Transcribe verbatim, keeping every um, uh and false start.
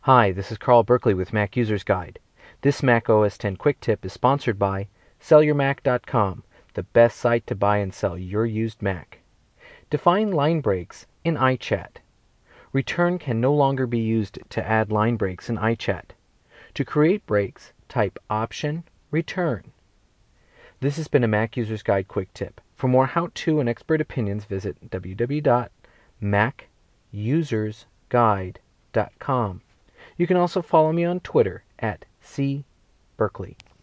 Hi, this is Carl Berkeley with Mac User's Guide. This Mac O S ten Quick Tip is sponsored by Sell Your Mac dot com, the best site to buy and sell your used Mac. Define line breaks in iChat. Return can no longer be used to add line breaks in iChat. To create breaks, type Option Return. This has been a Mac User's Guide Quick Tip. For more how-to and expert opinions, visit w w w dot mac users guide dot com. You can also follow me on Twitter at c berkeley.